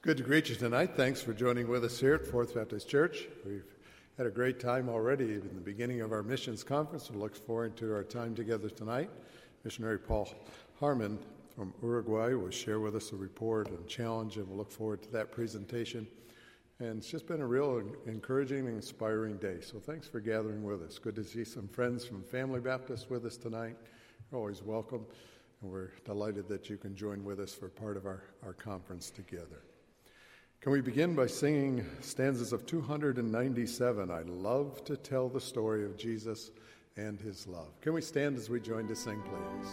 Good to greet you tonight. Thanks for joining with us here at Fourth Baptist Church. We've had a great time already in the beginning of our missions conference. We look forward to our time together tonight. Missionary Paul Harmon from Uruguay will share with us a report and challenge, and we'll look forward to that presentation. And it's just been a real encouraging and inspiring day. So thanks for gathering with us. Good to see some friends from Family Baptist with us tonight. You're always welcome. And we're delighted that you can join with us for part of our conference together. Can we begin by singing stanzas of 297, I love to tell the story of Jesus and his love. Can we stand as we join to sing, please?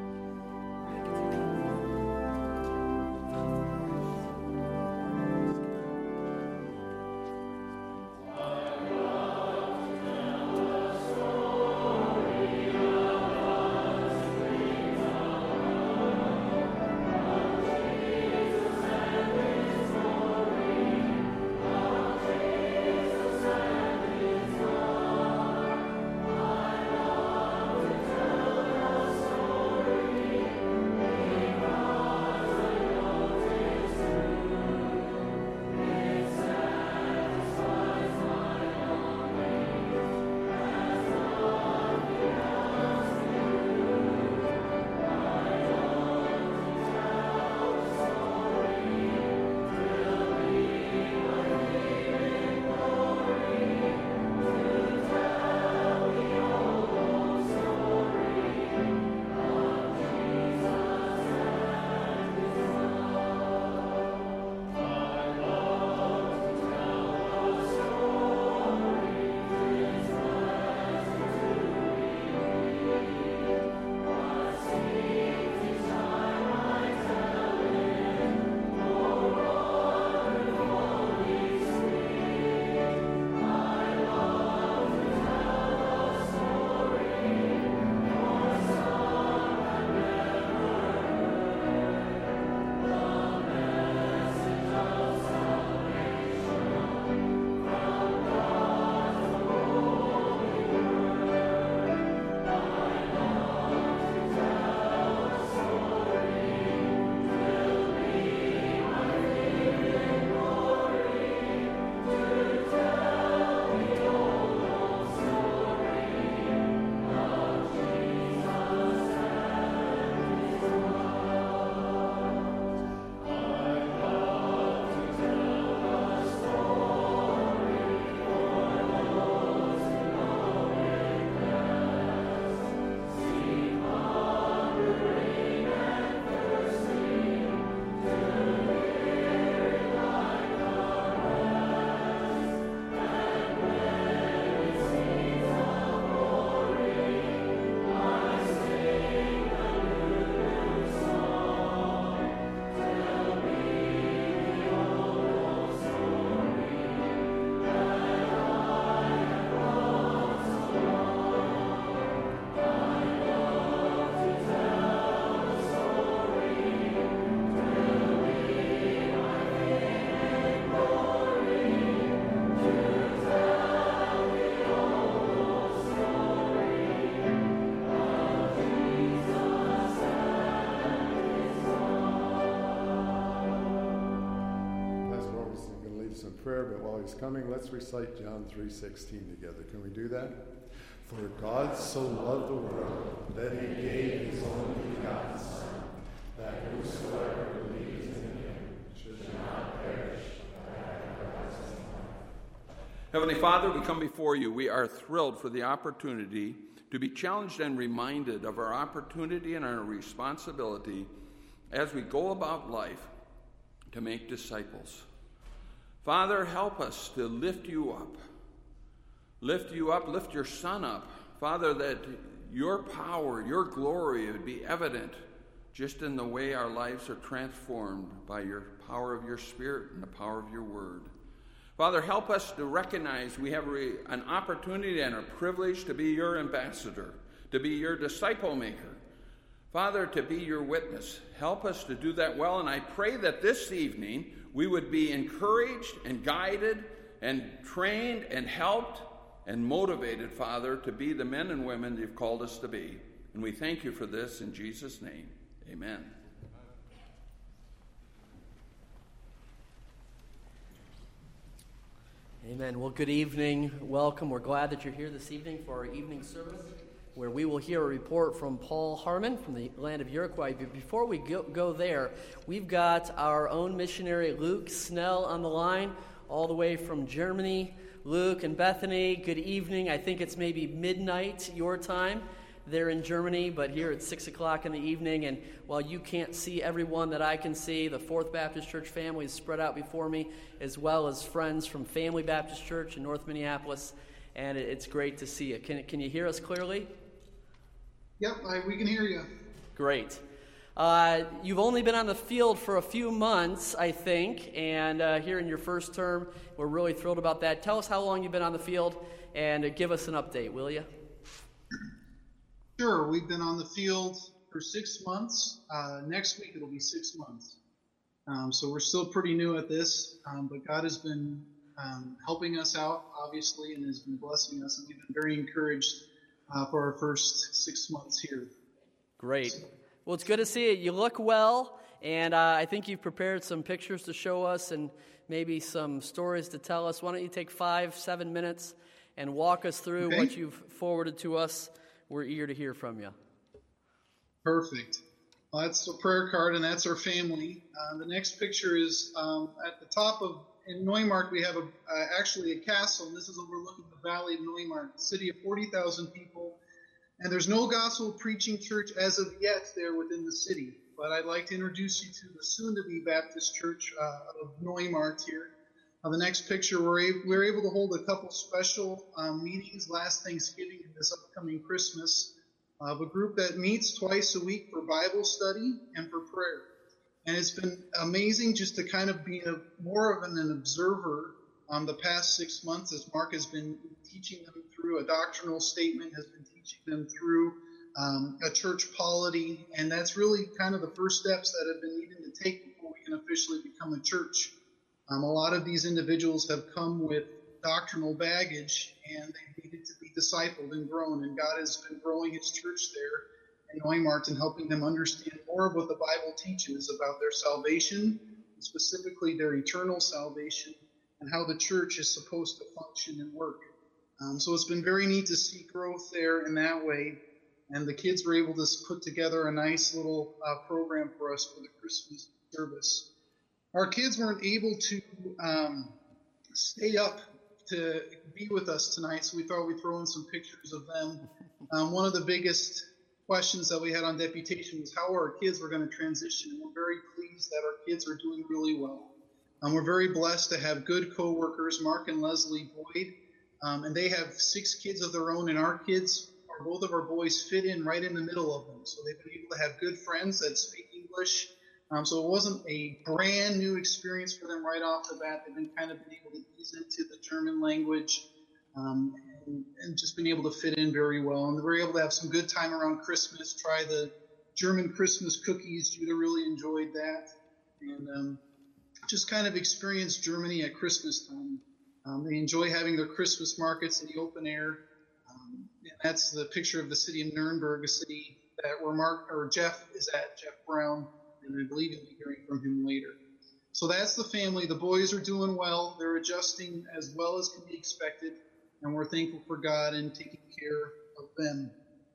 But while he's coming, let's recite John 3:16 together. Can we do that? For God so loved the world that he gave his only begotten Son, that whosoever believes in him should not perish but have everlasting life. Heavenly Father, we come before you. We are thrilled for the opportunity to be challenged and reminded of our opportunity and our responsibility as we go about life to make disciples. Father, help us to lift you up. Lift you up, lift your Son up. Father, that your power, your glory would be evident just in the way our lives are transformed by your power of your Spirit and the power of your word. Father, help us to recognize we have an opportunity and a privilege to be your ambassador, to be your disciple maker. Father, to be your witness. Help us to do that well, and I pray that this evening we would be encouraged and guided and trained and helped and motivated, Father, to be the men and women you've called us to be. And we thank you for this in Jesus' name. Amen. Amen. Well, good evening. Welcome. We're glad that you're here this evening for our evening service, where we will hear a report from Paul Harmon from the land of Uruguay. But before we go there, we've got our own missionary, Luke Snell, on the line, all the way from Germany. Luke and Bethany, good evening. I think it's maybe midnight your time there in Germany, but here it's 6 o'clock in the evening, and while you can't see everyone that I can see, the Fourth Baptist Church family is spread out before me, as well as friends from Family Baptist Church in North Minneapolis, and it's great to see you. Can you hear us clearly? Yep, we can hear you. Great. You've only been on the field for a few months, I think, and here in your first term, we're really thrilled about that. Tell us how long you've been on the field, and give us an update, will you? Sure, we've been on the field for 6 months. Next week it'll be 6 months. So we're still pretty new at this, but God has been helping us out, obviously, and has been blessing us, and we've been very encouraged for our first 6 months here. Great. Well, it's good to see you. You look well, and I think you've prepared some pictures to show us and maybe some stories to tell us. Why don't you take 5-7 minutes and walk us through what you've forwarded to us? We're eager to hear from you. Perfect. Well, that's a prayer card, and that's our family. The next picture is at the top of, in Neumarkt, we have actually a castle, and this is overlooking the valley of Neumarkt, a city of 40,000 people. And there's no gospel preaching church as of yet there within the city. But I'd like to introduce you to the soon-to-be Baptist Church of Neumarkt here. The next picture, we're able to hold a couple special meetings last Thanksgiving and this upcoming Christmas of a group that meets twice a week for Bible study and for prayer. And it's been amazing just to kind of be more of an observer the past 6 months as Mark has been teaching them through a doctrinal statement, has been teaching them through a church polity, and that's really kind of the first steps that have been needed to take before we can officially become a church. A lot of these individuals have come with doctrinal baggage, and they needed to be discipled and grown, and God has been growing his church there in Neumarkt and helping them understand more of what the Bible teaches about their salvation, specifically their eternal salvation, and how the church is supposed to function and work. So it's been very neat to see growth there in that way, and the kids were able to put together a nice little program for us for the Christmas service. Our kids weren't able to stay up to be with us tonight, so we thought we'd throw in some pictures of them. One of the biggest questions that we had on deputation was how our kids were going to transition, and we're very pleased that our kids are doing really well. We're very blessed to have good co-workers, Mark and Leslie Boyd, and they have 6 kids of their own, and our kids, both of our boys, fit in right in the middle of them. So they've been able to have good friends that speak English. So it wasn't a brand new experience for them right off the bat. They've been able to ease into the German language and just been able to fit in very well. And they were able to have some good time around Christmas, try the German Christmas cookies. Judah really enjoyed that. And just kind of experience Germany at Christmas time. They enjoy having their Christmas markets in the open air. And that's the picture of the city of Nuremberg, a city that where Jeff is at, Jeff Brown. And I believe you'll be hearing from him later. So that's the family. The boys are doing well. They're adjusting as well as can be expected, and we're thankful for God and taking care of them.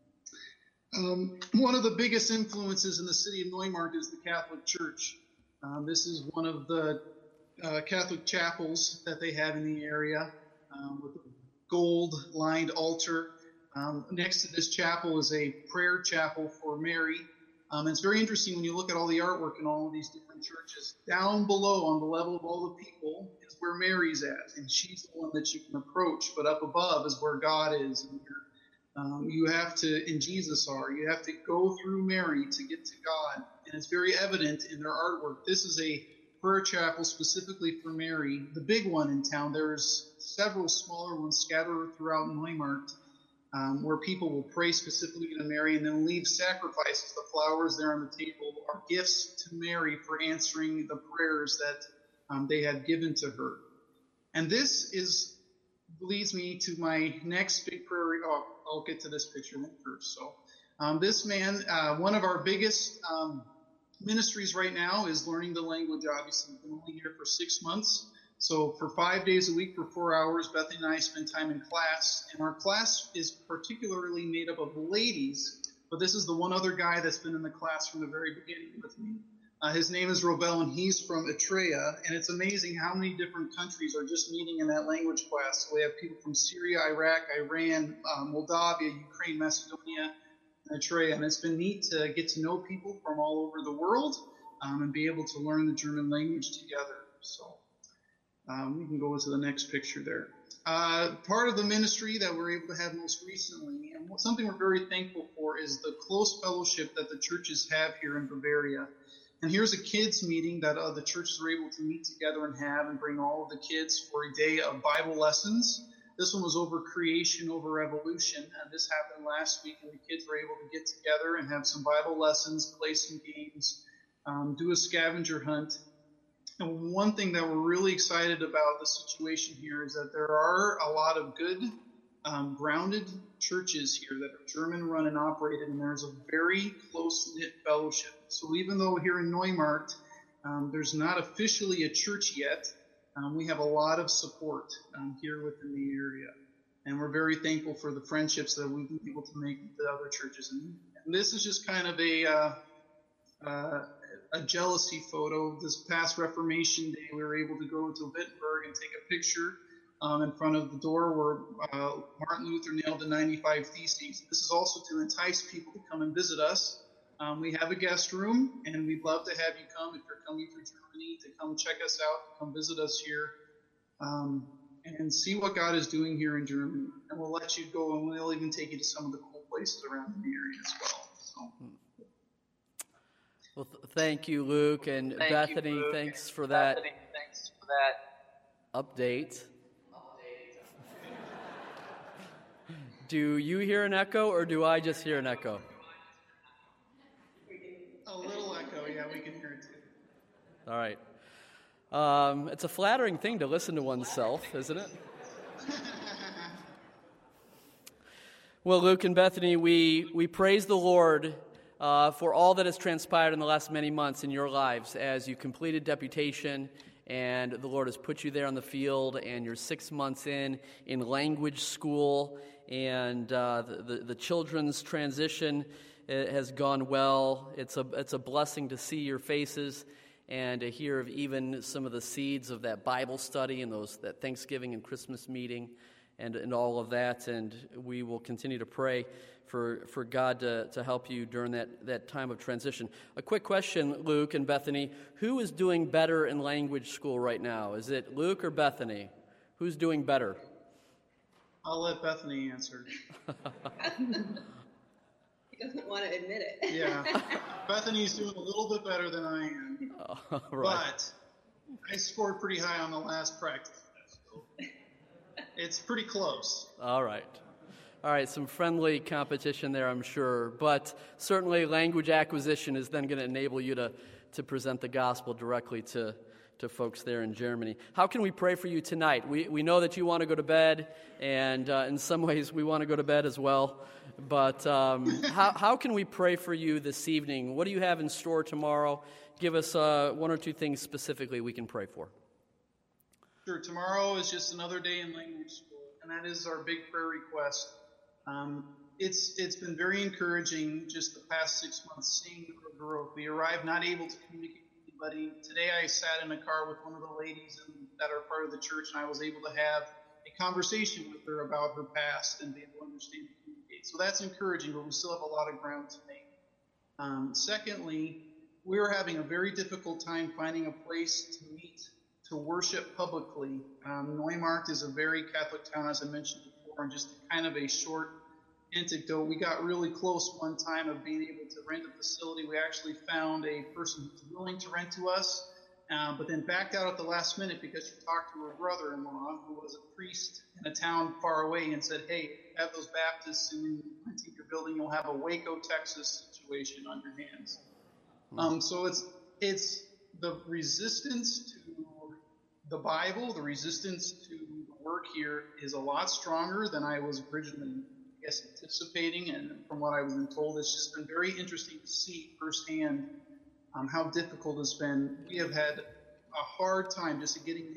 One of the biggest influences in the city of Neumarkt is the Catholic Church. This is one of the Catholic chapels that they have in the area with a gold-lined altar. Next to this chapel is a prayer chapel for Mary. It's very interesting when you look at all the artwork in all of these different churches. Down below, on the level of all the people, is where Mary's at, and she's the one that you can approach. But up above is where God is, and you have to, and Jesus are. You have to go through Mary to get to God, and it's very evident in their artwork. This is a prayer chapel specifically for Mary, the big one in town. There's several smaller ones scattered throughout Neumarkt. Where people will pray specifically to Mary and then leave sacrifices. The flowers there on the table are gifts to Mary for answering the prayers that they had given to her. And this leads me to my next big prayer. I'll get to this picture first. So this man, one of our biggest ministries right now is learning the language, obviously. We've been only here for 6 months. So for 5 days a week for 4 hours, Bethany and I spend time in class. And our class is particularly made up of ladies, but this is the one other guy that's been in the class from the very beginning with me. His name is Robel, and he's from Eritrea. And it's amazing how many different countries are just meeting in that language class. So we have people from Syria, Iraq, Iran, Moldavia, Ukraine, Macedonia, Eritrea. And it's been neat to get to know people from all over the world and be able to learn the German language together. So we can go to the next picture there. Part of the ministry that we're able to have most recently, and something we're very thankful for, is the close fellowship that the churches have here in Bavaria. And here's a kids meeting that the churches were able to meet together and have and bring all of the kids for a day of Bible lessons. This one was over creation, over evolution, and this happened last week, and the kids were able to get together and have some Bible lessons, play some games, do a scavenger hunt. And one thing that we're really excited about the situation here is that there are a lot of good, grounded churches here that are German-run and operated, and there's a very close-knit fellowship. So even though here in Neumarkt, there's not officially a church yet, we have a lot of support here within the area. And we're very thankful for the friendships that we've been able to make with the other churches. And this is just kind of a jealousy photo. This past Reformation Day, we were able to go to Wittenberg and take a picture in front of the door where Martin Luther nailed the 95 Theses. This is also to entice people to come and visit us. We have a guest room, and we'd love to have you come if you're coming through Germany to come check us out, come visit us here, and see what God is doing here in Germany. And we'll let you go, and we'll even take you to some of the cool places around the area as well. So. Well, thank you, Luke, and Bethany. Thanks for that update. Do you hear an echo, or do I just hear an echo? A little echo, yeah, we can hear it too. All right. It's a flattering thing to listen to oneself, isn't it? Well, Luke and Bethany, we praise the Lord for all that has transpired in the last many months in your lives as you completed deputation and the Lord has put you there on the field and you're 6 months in language school and the children's transition has gone well. It's a blessing to see your faces and to hear of even some of the seeds of that Bible study and that Thanksgiving and Christmas meeting and all of that. And we will continue to pray for God to help you during that time of transition. A quick question, Luke and Bethany. Who is doing better in language school right now? Is it Luke or Bethany? Who's doing better? I'll let Bethany answer. He doesn't want to admit it. Yeah. Bethany's doing a little bit better than I am. Right. But I scored pretty high on the last practice. So it's pretty close. All right, some friendly competition there, I'm sure. But certainly language acquisition is then going to enable you to present the gospel directly to folks there in Germany. How can we pray for you tonight? We know that you want to go to bed, and in some ways we want to go to bed as well. But how can we pray for you this evening? What do you have in store tomorrow? Give us one or two things specifically we can pray for. Sure. Tomorrow is just another day in language school, and that is our big prayer request. It's been very encouraging just the past 6 months seeing her growth. We arrived not able to communicate with anybody. Today I sat in a car with one of the ladies that are part of the church, and I was able to have a conversation with her about her past and be able to understand and communicate. So that's encouraging, but we still have a lot of ground to make. Secondly, we're having a very difficult time finding a place to meet, to worship publicly. Neumarkt is a very Catholic town, as I mentioned before, and just kind of a short anecdote. We got really close one time of being able to rent a facility. We actually found a person who's willing to rent to us, but then backed out at the last minute because she talked to her brother-in-law, who was a priest in a town far away, and said, hey, have those Baptists in renting your building, you'll have a Waco, Texas situation on your hands. So it's the resistance to the Bible, the resistance to the work here is a lot stronger than I was originally, anticipating, and from what I was told, it's just been very interesting to see firsthand how difficult it's been. We have had a hard time just getting able to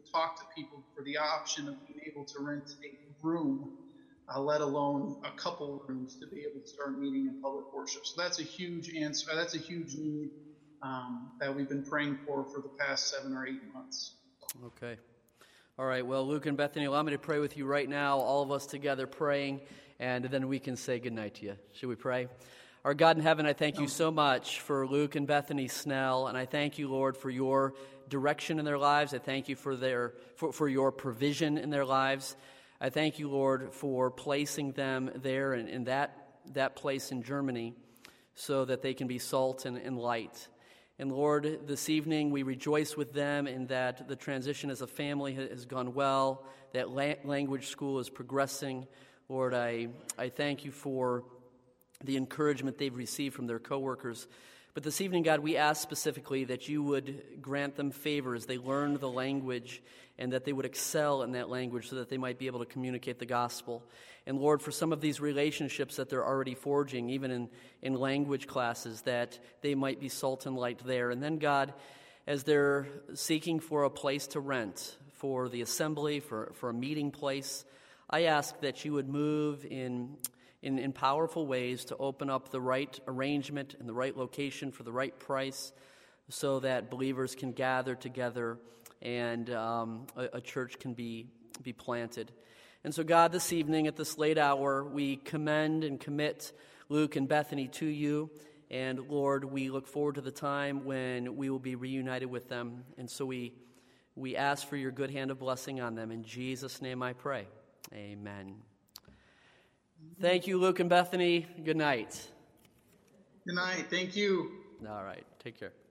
talk to people for the option of being able to rent a room, let alone a couple rooms to be able to start meeting in public worship. So that's a huge answer. That's a huge need that we've been praying for the past 7 or 8 months. Okay. All right. Well, Luke and Bethany, allow me to pray with you right now, all of us together praying, and then we can say goodnight to you. Should we pray? Our God in heaven, I thank you so much for Luke and Bethany Snell, and I thank you, Lord, for your direction in their lives. I thank you for your provision in their lives. I thank you, Lord, for placing them there in that place in Germany so that they can be salt and light. And Lord, this evening we rejoice with them in that the transition as a family has gone well, that language school is progressing. Lord, I thank you for the encouragement they've received from their coworkers. But this evening, God, we ask specifically that you would grant them favor as they learn the language and that they would excel in that language so that they might be able to communicate the gospel. And Lord, for some of these relationships that they're already forging, even in language classes, that they might be salt and light there. And then, God, as they're seeking for a place to rent, for the assembly, for a meeting place, I ask that you would move in powerful ways to open up the right arrangement and the right location for the right price so that believers can gather together and a church can be planted. And so, God, this evening at this late hour, we commend and commit Luke and Bethany to you. And, Lord, we look forward to the time when we will be reunited with them. And so we ask for your good hand of blessing on them. In Jesus' name I pray. Amen. Thank you, Luke and Bethany. Good night. Good night. Thank you. All right. Take care.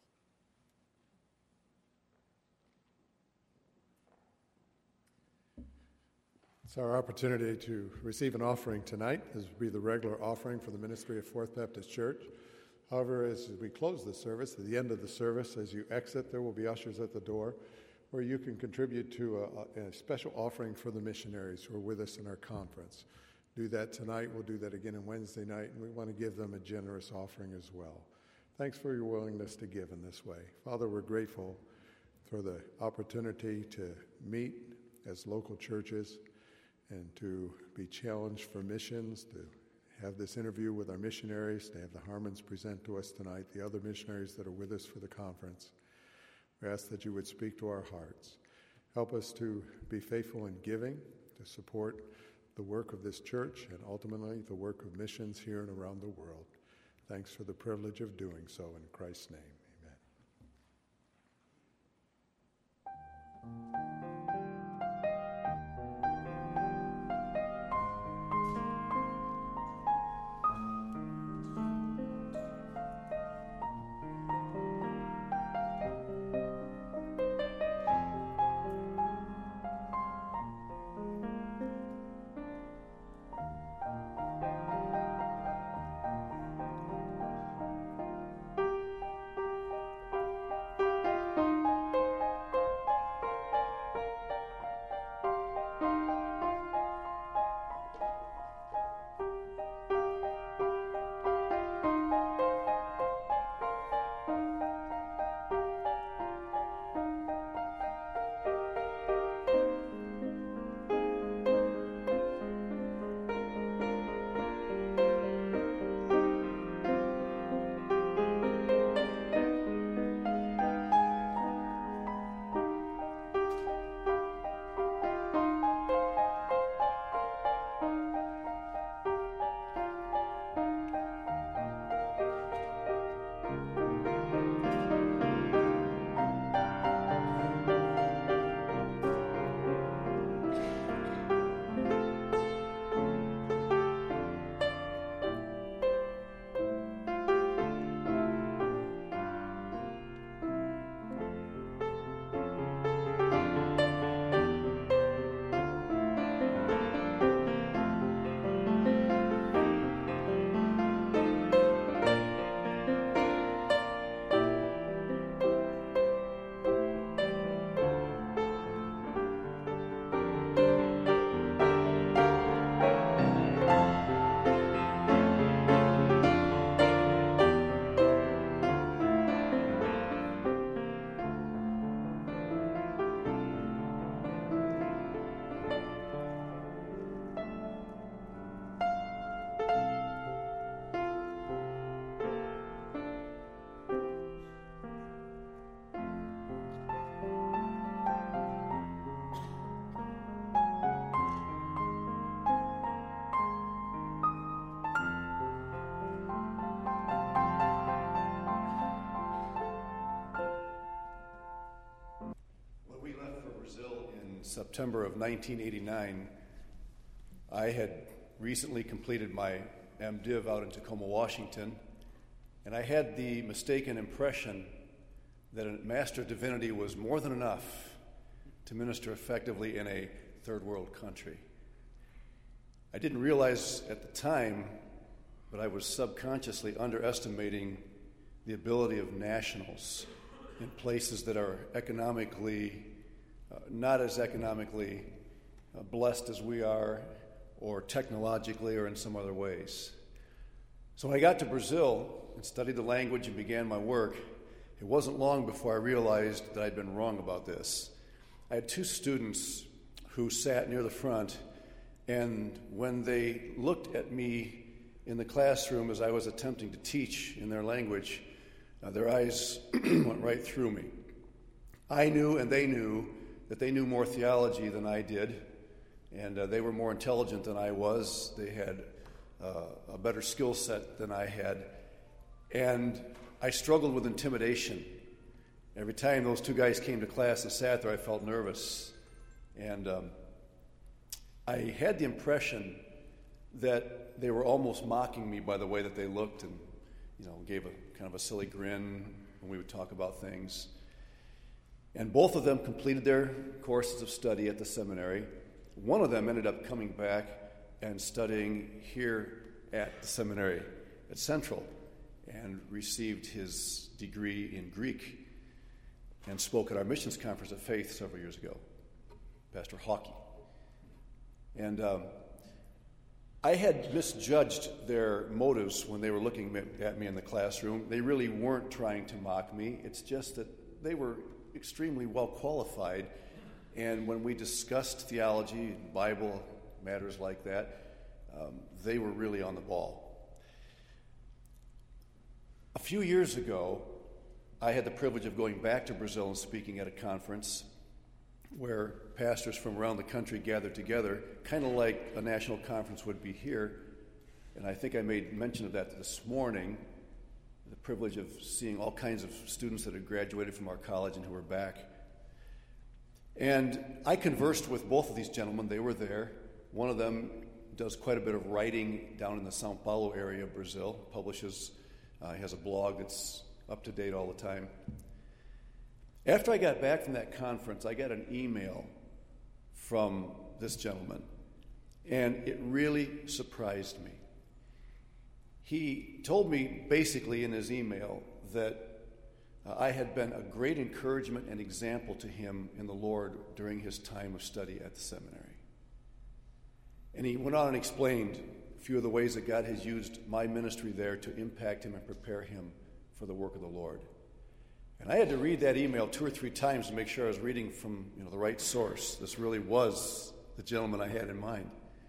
It's our opportunity to receive an offering tonight. This will be the regular offering for the ministry of Fourth Baptist Church. However, as we close the service, at the end of the service, as you exit, there will be ushers at the door where you can contribute to a special offering for the missionaries who are with us in our conference. Do that tonight. We'll do that again on Wednesday night, and we want to give them a generous offering as well. Thanks for your willingness to give in this way. Father, we're grateful for the opportunity to meet as local churches and to be challenged for missions, to have this interview with our missionaries, to have the Harmons present to us tonight, the other missionaries that are with us for the conference. We ask that you would speak to our hearts. Help us to be faithful in giving, to support the work of this church and ultimately the work of missions here and around the world. Thanks for the privilege of doing so in Christ's name. Amen. September of 1989, I had recently completed my MDiv out in Tacoma, Washington, and I had the mistaken impression that a Master of Divinity was more than enough to minister effectively in a third world country. I didn't realize at the time, but I was subconsciously underestimating the ability of nationals in places that are economically, not as economically blessed as we are, or technologically, or in some other ways. So when I got to Brazil and studied the language and began my work, it wasn't long before I realized that I'd been wrong about this. I had two students who sat near the front, and when they looked at me in the classroom as I was attempting to teach in their language, their eyes went right through me. I knew and they knew that they knew more theology than I did, and they were more intelligent than I was. They had a better skill set than I had, and I struggled with intimidation. Every time those two guys came to class and sat there, I felt nervous, and I had the impression that they were almost mocking me by the way that they looked and, gave a kind of a silly grin when we would talk about things. And both of them completed their courses of study at the seminary. One of them ended up coming back and studying here at the seminary at Central and received his degree in Greek and spoke at our missions conference at Faith several years ago, Pastor Hawkey. And I had misjudged their motives when they were looking at me in the classroom. They really weren't trying to mock me. It's just that they were extremely well qualified, and when we discussed theology, Bible, matters like that, they were really on the ball. A few years ago, I had the privilege of going back to Brazil and speaking at a conference where pastors from around the country gathered together, kind of like a national conference would be here. And I think I made mention of that this morning, the privilege of seeing all kinds of students that had graduated from our college and who were back. And I conversed with both of these gentlemen. They were there. One of them does quite a bit of writing down in the Sao Paulo area of Brazil, publishes, he has a blog that's up to date all the time. After I got back from that conference, I got an email from this gentleman, and it really surprised me. He told me basically in his email that I had been a great encouragement and example to him in the Lord during his time of study at the seminary. And he went on and explained a few of the ways that God has used my ministry there to impact him and prepare him for the work of the Lord. And I had to read that email 2 or 3 times to make sure I was reading from the right source. This really was the gentleman I had in mind.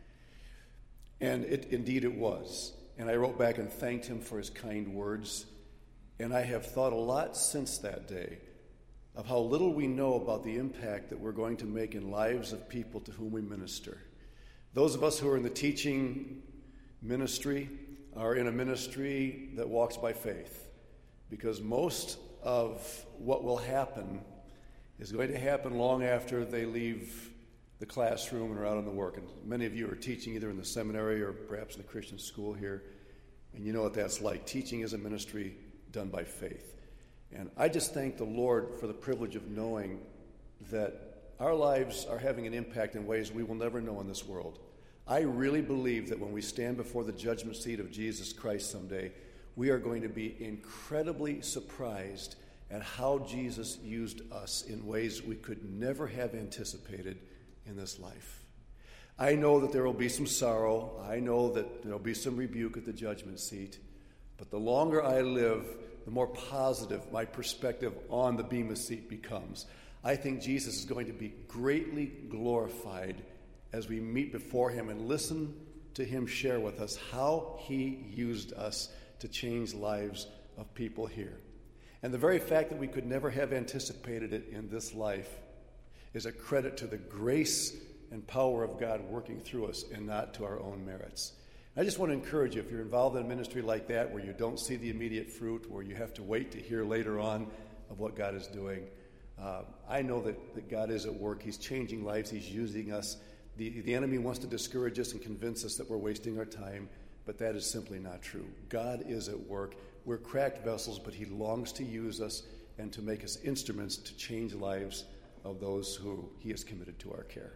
And indeed it was. And I wrote back and thanked him for his kind words. And I have thought a lot since that day of how little we know about the impact that we're going to make in lives of people to whom we minister. Those of us who are in the teaching ministry are in a ministry that walks by faith, because most of what will happen is going to happen long after they leave the classroom and are out on the work. And many of you are teaching either in the seminary or perhaps in the Christian school here, and you know what that's like. Teaching is a ministry done by faith. And I just thank the Lord for the privilege of knowing that our lives are having an impact in ways we will never know in this world. I really believe that when we stand before the judgment seat of Jesus Christ someday, we are going to be incredibly surprised at how Jesus used us in ways we could never have anticipated in this life. I know that there will be some sorrow. I know that there will be some rebuke at the judgment seat. But the longer I live, the more positive my perspective on the Bema seat becomes. I think Jesus is going to be greatly glorified as we meet before him and listen to him share with us how he used us to change lives of people here. And the very fact that we could never have anticipated it in this life is a credit to the grace and power of God working through us and not to our own merits. I just want to encourage you, if you're involved in a ministry like that where you don't see the immediate fruit, where you have to wait to hear later on of what God is doing, I know that God is at work. He's changing lives. He's using us. The enemy wants to discourage us and convince us that we're wasting our time, but that is simply not true. God is at work. We're cracked vessels, but he longs to use us and to make us instruments to change lives of those who he has committed to our care.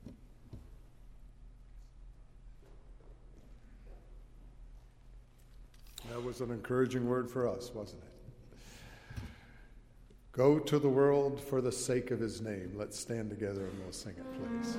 That was an encouraging word for us, wasn't it? Go to the world for the sake of his name. Let's stand together and we'll sing it, please.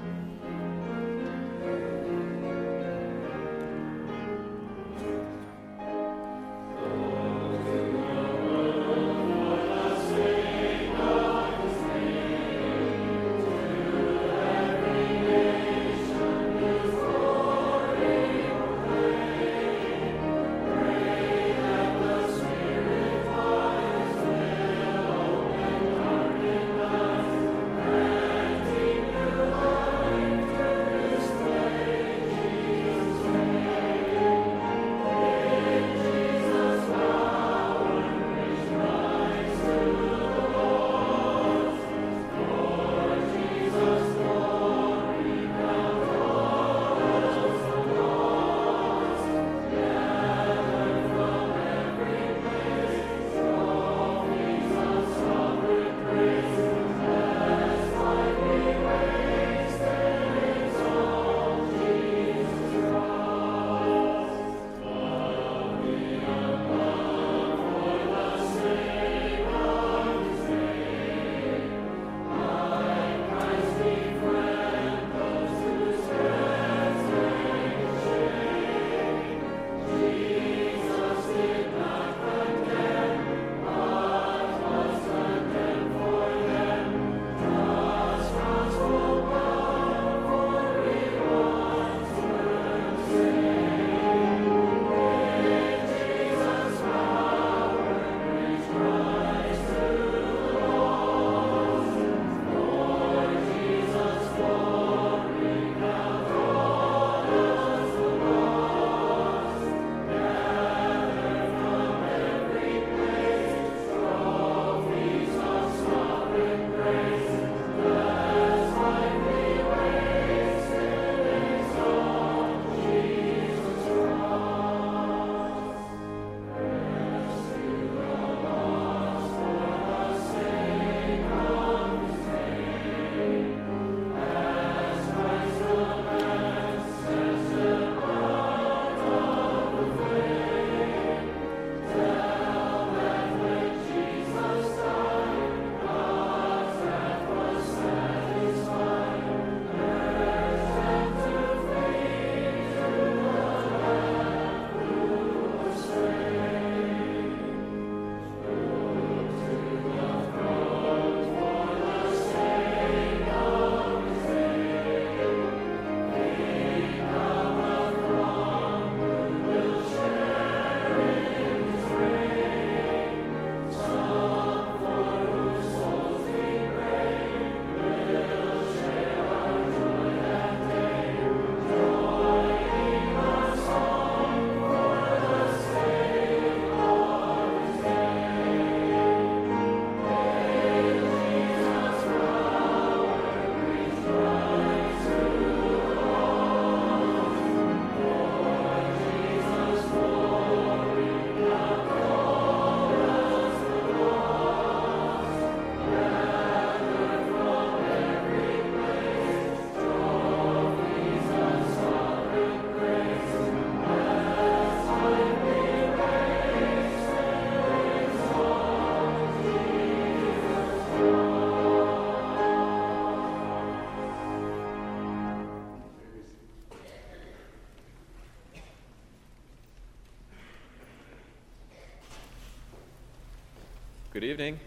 Good evening.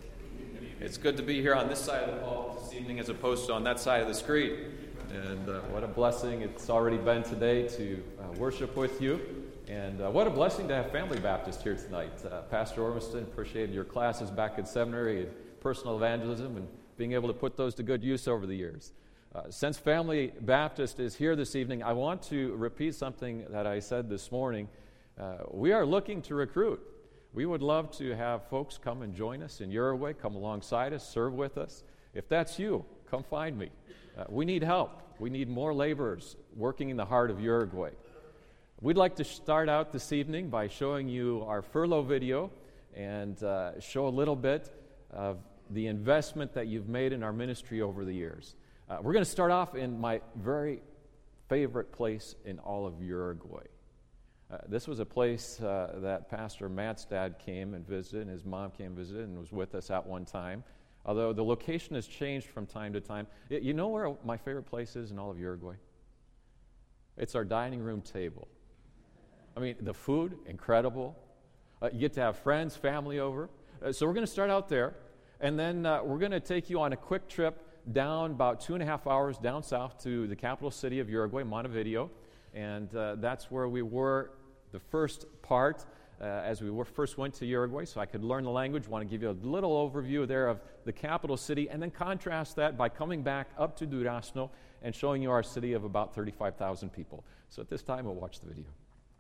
It's good to be here on this side of the hall this evening as opposed to on that side of the screen. And what a blessing it's already been today to worship with you. And what a blessing to have Family Baptist here tonight. Pastor Ormiston, appreciated your classes back at seminary and personal evangelism and being able to put those to good use over the years. Since Family Baptist is here this evening, I want to repeat something that I said this morning. We are looking to recruit. We would love to have folks come and join us in Uruguay, come alongside us, serve with us. If that's you, come find me. We need help. We need more laborers working in the heart of Uruguay. We'd like to start out this evening by showing you our furlough video and show a little bit of the investment that you've made in our ministry over the years. We're going to start off in my very favorite place in all of Uruguay. This was a place that Pastor Matt's dad came and visited, and his mom came and visited and was with us at one time. Although the location has changed from time to time. You know where my favorite place is in all of Uruguay? It's our dining room table. I mean, the food, incredible. You get to have friends, family over. So we're going to start out there, and then we're going to take you on a quick trip down about 2.5 hours down south to the capital city of Uruguay, Montevideo, and that's where we were the first part as we first went to Uruguay, so I could learn the language. I want to give you a little overview there of the capital city, and then contrast that by coming back up to Durazno and showing you our city of about 35,000 people. So at this time, we'll watch the video.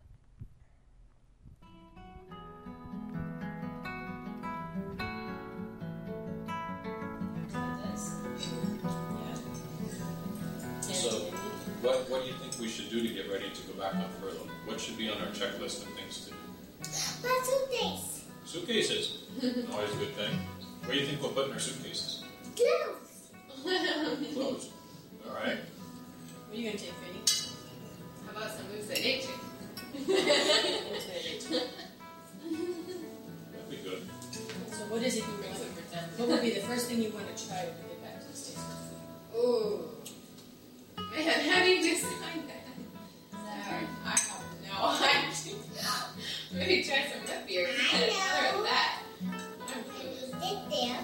So, what do you think we should do to get ready to go back on furlough? What should be on our checklist of things to do? My suitcase. Suitcases. Always a good thing. What do you think we'll put in our suitcases? Clothes. Clothes. All right. What are you going to take, Vinny? How about some moves at nature? That'd be good. So what is it you want? What would be the first thing you want to try when you get back to the States? Ooh. Man, how do you decide that? I don't know. Maybe try some root beer. I know. Other than that, Sit there.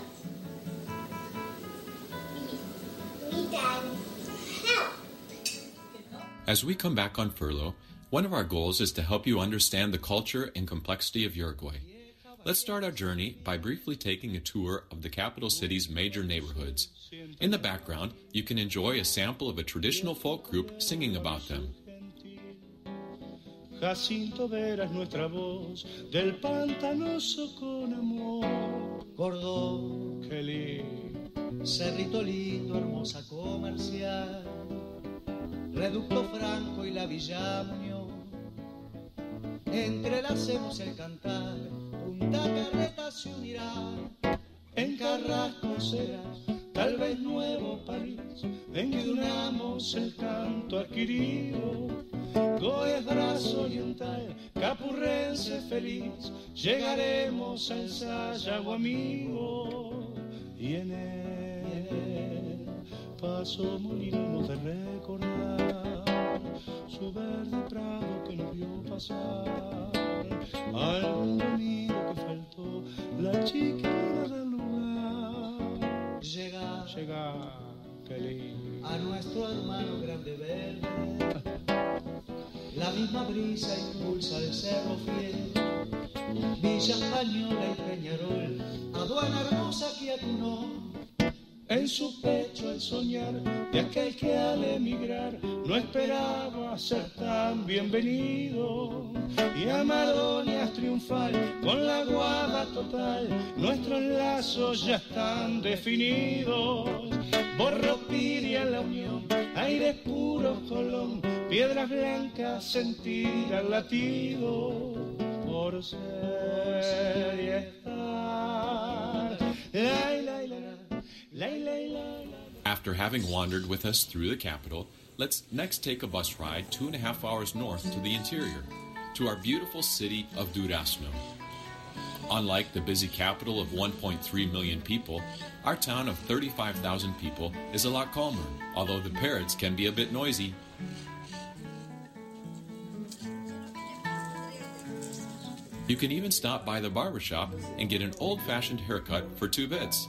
We can help. As we come back on furlough, one of our goals is to help you understand the culture and complexity of Uruguay. Let's start our journey by briefly taking a tour of the capital city's major neighborhoods. In the background, you can enjoy a sample of a traditional folk group singing about them. Jacinto Vera nuestra voz del pantanoso con amor. Cordó, Kelly, Cerrito Lindo, hermosa comercial, Reducto Franco y la Villa Muñoz. Entrelacemos el cantar, Punta Carreta se unirá. en Carrasco será, tal vez Nuevo París, en que unamos el canto adquirido. Goes brazo oriental, capurrense feliz, llegaremos al Sayago amigo. Y en él paso moriremos de recordar su verde prado que nos vio pasar. Algún domingo que faltó, la chiquita del lugar. Llega, Kelly, a nuestro hermano grande verde. La misma brisa impulsa el cerro fiel, Villa Española y Peñarol, aduana hermosa que acunó. en su pecho el soñar de aquel que al emigrar no esperaba ser tan bienvenido. Y a Madonias triunfal con la guada total, nuestros lazos ya están definidos. Borropiria la unión, aires puros Colón, piedras blancas sentir al latido. Por ser y estar, After having wandered with us through the capital, let's next take a bus ride 2.5 hours north to the interior, to our beautiful city of Durazno. Unlike the busy capital of 1.3 million people, our town of 35,000 people is a lot calmer, although the parrots can be a bit noisy. You can even stop by the barbershop and get an old-fashioned haircut for 2 bits.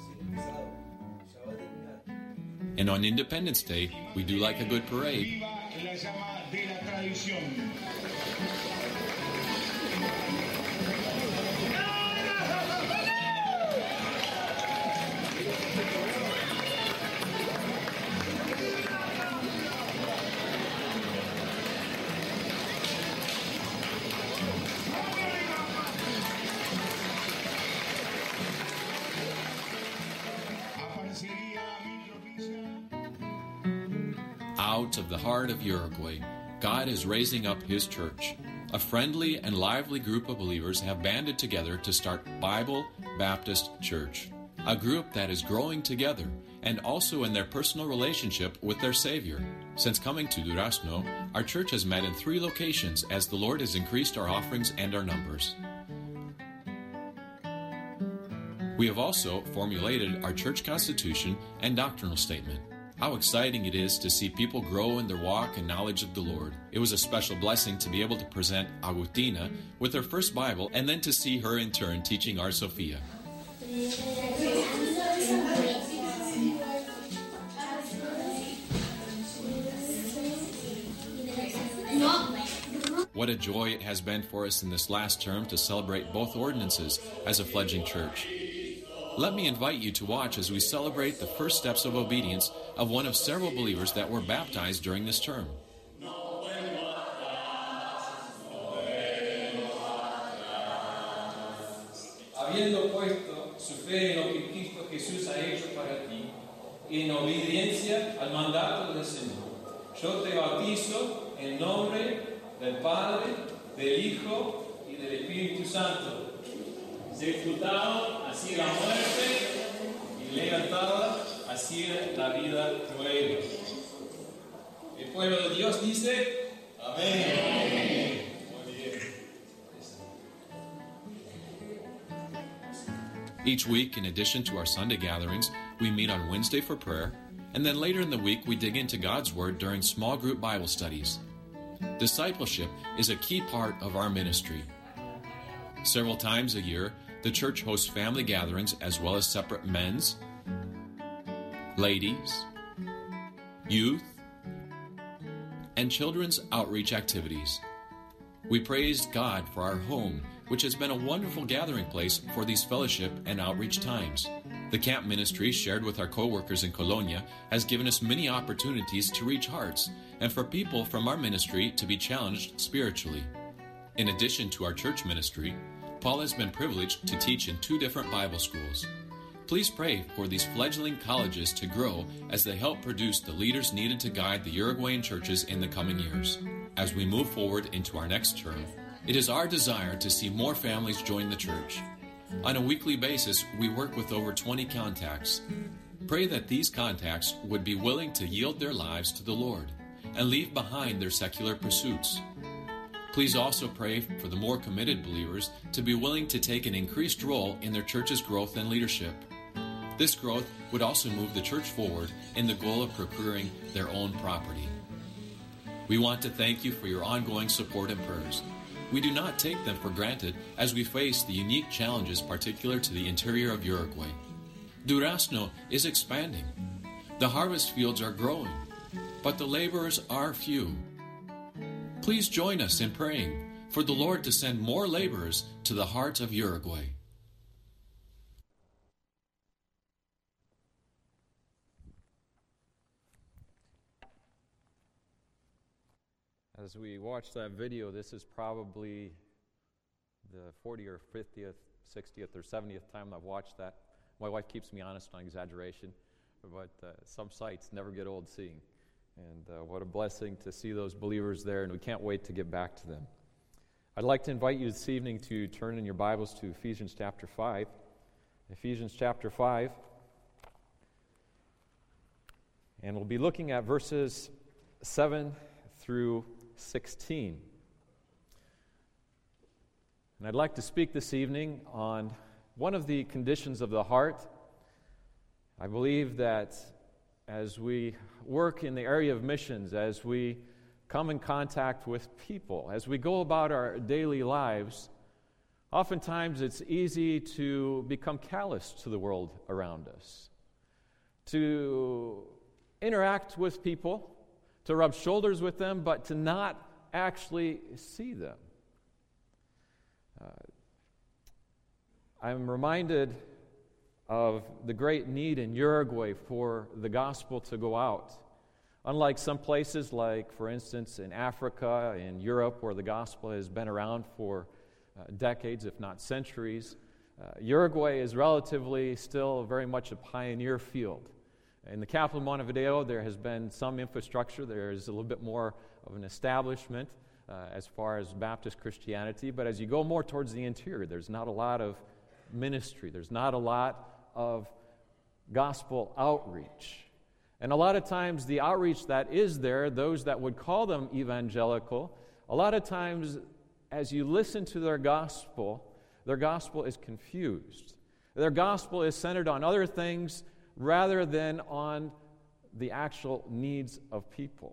And on Independence Day, we do like a good parade. Out of the heart of Uruguay, God is raising up His church. A friendly and lively group of believers have banded together to start Bible Baptist Church, a group that is growing together and also in their personal relationship with their Savior. Since coming to Durazno, our church has met in 3 locations as the Lord has increased our offerings and our numbers. We have also formulated our church constitution and doctrinal statement. How exciting it is to see people grow in their walk and knowledge of the Lord. It was a special blessing to be able to present Agustina with her first Bible and then to see her in turn teaching our Sophia. What a joy it has been for us in this last term to celebrate both ordinances as a fledgling church. Let me invite you to watch as we celebrate the first steps of obedience of one of several believers that were baptized during this term. Habiendo puesto su fe en lo que Cristo Jesús ha hecho para ti, en obediencia al mandato del Señor, yo te bautizo en nombre del Padre, del Hijo y del Espíritu Santo. Sepultado así la muerte y levantada así la vida nueva. El pueblo de Dios dice, amén. Muy bien. Each week, in addition to our Sunday gatherings, we meet on Wednesday for prayer, and then later in the week we dig into God's Word during small group Bible studies. Discipleship is a key part of our ministry. Several times a year, the church hosts family gatherings as well as separate men's, ladies, youth, and children's outreach activities. We praise God for our home, which has been a wonderful gathering place for these fellowship and outreach times. The camp ministry shared with our co-workers in Colonia has given us many opportunities to reach hearts and for people from our ministry to be challenged spiritually. In addition to our church ministry, Paul has been privileged to teach in 2 different Bible schools. Please pray for these fledgling colleges to grow as they help produce the leaders needed to guide the Uruguayan churches in the coming years. As we move forward into our next term, it is our desire to see more families join the church. On a weekly basis, we work with over 20 contacts. Pray that these contacts would be willing to yield their lives to the Lord and leave behind their secular pursuits. Please also pray for the more committed believers to be willing to take an increased role in their church's growth and leadership. This growth would also move the church forward in the goal of procuring their own property. We want to thank you for your ongoing support and prayers. We do not take them for granted as we face the unique challenges particular to the interior of Uruguay. Durazno is expanding. The harvest fields are growing, but the laborers are few. Please join us in praying for the Lord to send more laborers to the heart of Uruguay. As we watch that video, this is probably the 40th or 50th, 60th or 70th time I've watched that. My wife keeps me honest on exaggeration, but some sights never get old seeing. And what a blessing to see those believers there, and we can't wait to get back to them. I'd like to invite you this evening to turn in your Bibles to Ephesians chapter 5. Ephesians chapter 5. And we'll be looking at verses 7 through 16. And I'd like to speak this evening on one of the conditions of the heart. I believe that as we work in the area of missions, as we come in contact with people, as we go about our daily lives, oftentimes it's easy to become callous to the world around us, to interact with people, to rub shoulders with them, but to not actually see them. I'm reminded of the great need in Uruguay for the gospel to go out. Unlike some places, like, for instance, in Africa, in Europe, where the gospel has been around for decades, if not centuries, Uruguay is relatively still very much a pioneer field. In the capital of Montevideo, there has been some infrastructure. There is a little bit more of an establishment as far as Baptist Christianity. But as you go more towards the interior, there's not a lot of ministry. There's not a lot of gospel outreach. And a lot of times the outreach that is there, those that would call them evangelical, a lot of times as you listen to their gospel is confused. Their gospel is centered on other things rather than on the actual needs of people.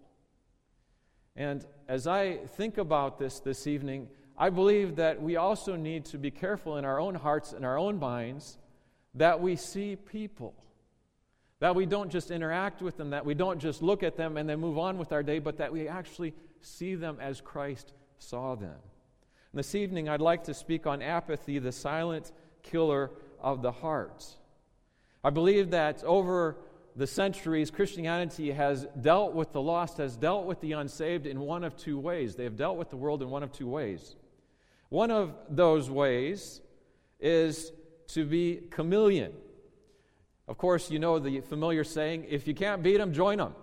And as I think about this evening, I believe that we also need to be careful in our own hearts and our own minds that we see people, that we don't just interact with them, that we don't just look at them and then move on with our day, but that we actually see them as Christ saw them. And this evening, I'd like to speak on apathy, the silent killer of the heart. I believe that over the centuries, Christianity has dealt with the lost, has dealt with the unsaved in one of two ways. They have dealt with the world in one of two ways. One of those ways is to be chameleon. Of course, you know the familiar saying, if you can't beat them, join them.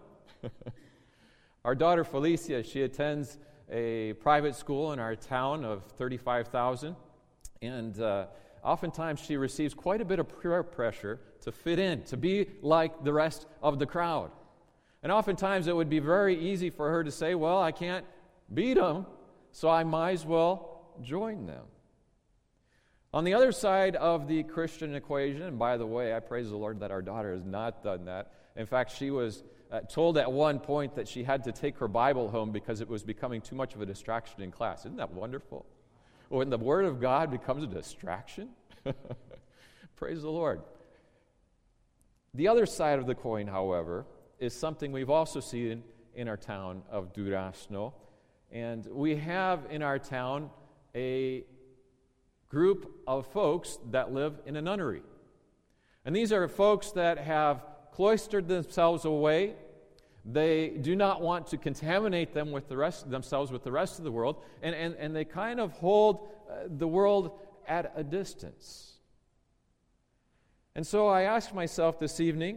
Our daughter Felicia, she attends a private school in our town of 35,000, and oftentimes she receives quite a bit of peer pressure to fit in, to be like the rest of the crowd. And oftentimes it would be very easy for her to say, well, I can't beat them, so I might as well join them. On the other side of the Christian equation, and by the way, I praise the Lord that our daughter has not done that. In fact, she was told at one point that she had to take her Bible home because it was becoming too much of a distraction in class. Isn't that wonderful? When the Word of God becomes a distraction? Praise the Lord. The other side of the coin, however, is something we've also seen in our town of Durazno. And we have in our town a group of folks that live in a nunnery. And these are folks that have cloistered themselves away. They do not want to contaminate themselves with the rest of the world, and they kind of hold the world at a distance. And so I ask myself this evening,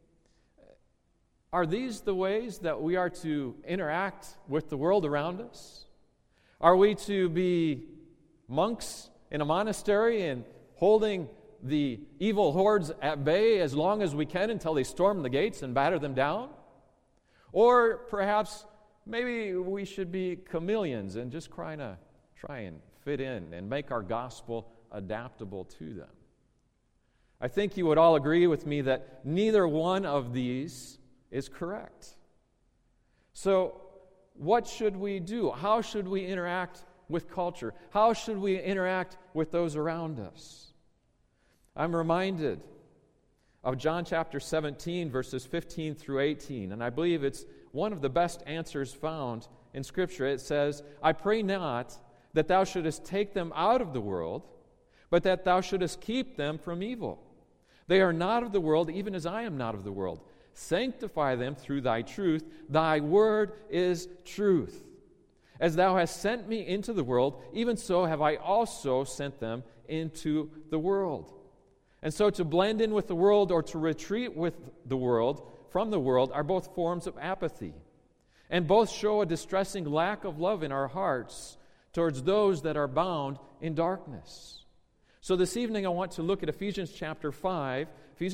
are these the ways that we are to interact with the world around us? Are we to be monks in a monastery and holding the evil hordes at bay as long as we can until they storm the gates and batter them down? Or perhaps maybe we should be chameleons and just try and fit in and make our gospel adaptable to them. I think you would all agree with me that neither one of these is correct. So what should we do? How should we interact with culture? How should we interact with those around us? I'm reminded of John chapter 17, verses 15 through 18, and I believe it's one of the best answers found in Scripture. It says, I pray not that thou shouldest take them out of the world, but that thou shouldest keep them from evil. They are not of the world, even as I am not of the world. Sanctify them through thy truth. Thy word is truth. As thou hast sent me into the world, even so have I also sent them into the world. And so to blend in with the world or to retreat with the world, from the world, are both forms of apathy. And both show a distressing lack of love in our hearts towards those that are bound in darkness. So this evening I want to look at Ephesians chapter 5,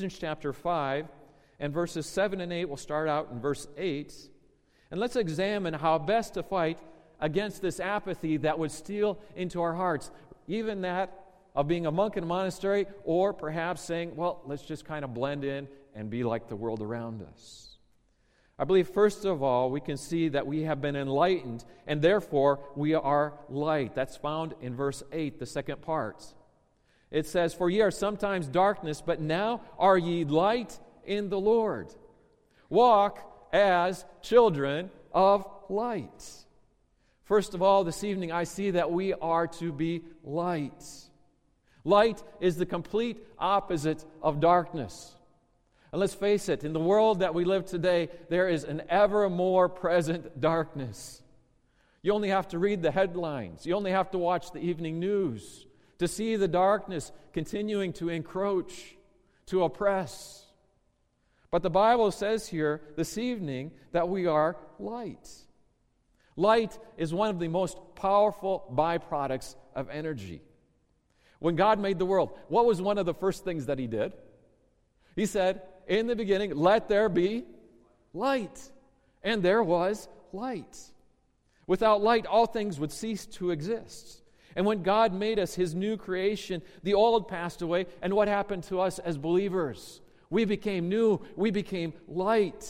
and verses 7 and 8. We'll start out in verse 8. And let's examine how best to fight against this apathy that would steal into our hearts, even that of being a monk in a monastery, or perhaps saying, well, let's just kind of blend in and be like the world around us. I believe, first of all, we can see that we have been enlightened, and therefore we are light. That's found in verse 8, the second part. It says, for ye are sometimes darkness, but now are ye light in the Lord. Walk as children of light. First of all, this evening I see that we are to be light. Light is the complete opposite of darkness. And let's face it, in the world that we live today, there is an ever more present darkness. You only have to read the headlines. You only have to watch the evening news to see the darkness continuing to encroach, to oppress. But the Bible says here this evening that we are light. Light is one of the most powerful byproducts of energy. When God made the world, what was one of the first things that He did? He said, in the beginning, let there be light. And there was light. Without light, all things would cease to exist. And when God made us His new creation, the old passed away, and what happened to us as believers? We became new. We became light.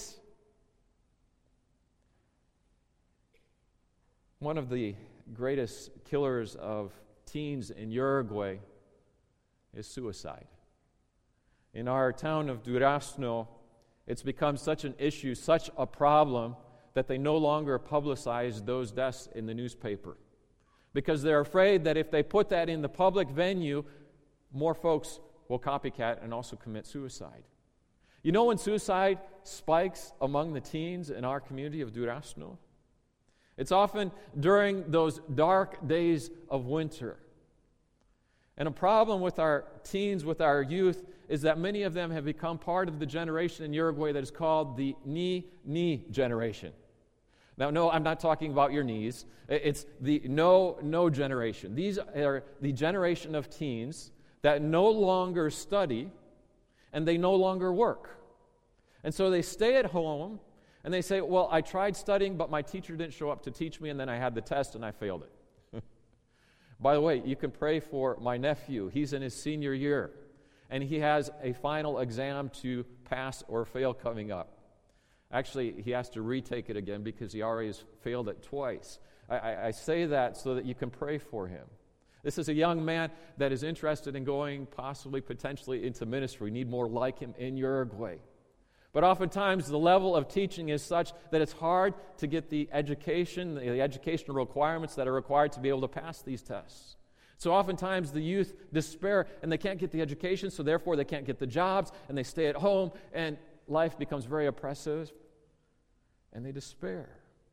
One of the greatest killers of teens in Uruguay is suicide. In our town of Durazno, it's become such an issue, such a problem, that they no longer publicize those deaths in the newspaper. Because they're afraid that if they put that in the public venue, more folks will copycat and also commit suicide. You know when suicide spikes among the teens in our community of Durazno? It's often during those dark days of winter. And a problem with our teens, with our youth, is that many of them have become part of the generation in Uruguay that is called the ni generation. Now, no, I'm not talking about your knees. It's the no generation. These are the generation of teens that no longer study and they no longer work. And so they stay at home and they say, well, I tried studying, but my teacher didn't show up to teach me, and then I had the test and I failed it. By the way, you can pray for my nephew. He's in his senior year, and he has a final exam to pass or fail coming up. Actually, he has to retake it again because he already has failed it twice. I say that so that you can pray for him. This is a young man that is interested in going possibly, potentially into ministry. We need more like him in Uruguay. But oftentimes the level of teaching is such that it's hard to get the education, the educational requirements that are required to be able to pass these tests. So oftentimes the youth despair and they can't get the education, so therefore they can't get the jobs, and they stay at home, and life becomes very oppressive, and they despair.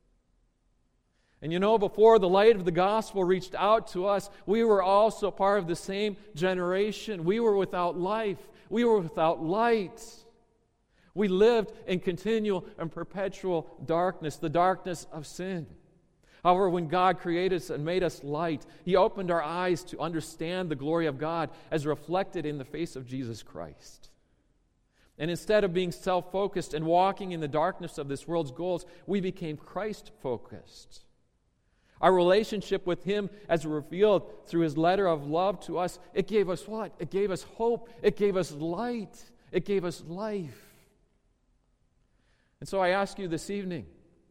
And you know, before the light of the gospel reached out to us, we were also part of the same generation. We were without life. We were without light. We lived in continual and perpetual darkness, the darkness of sin. However, when God created us and made us light, He opened our eyes to understand the glory of God as reflected in the face of Jesus Christ. And instead of being self-focused and walking in the darkness of this world's goals, we became Christ-focused. Our relationship with Him, as revealed through His letter of love to us, it gave us what? It gave us hope. It gave us light. It gave us life. And so I ask you this evening,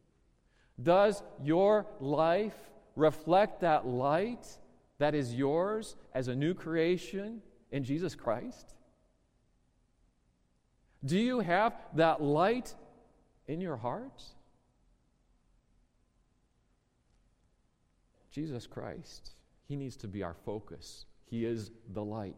does your life reflect that light that is yours as a new creation in Jesus Christ? Do you have that light in your heart? Jesus Christ, He needs to be our focus. He is the light.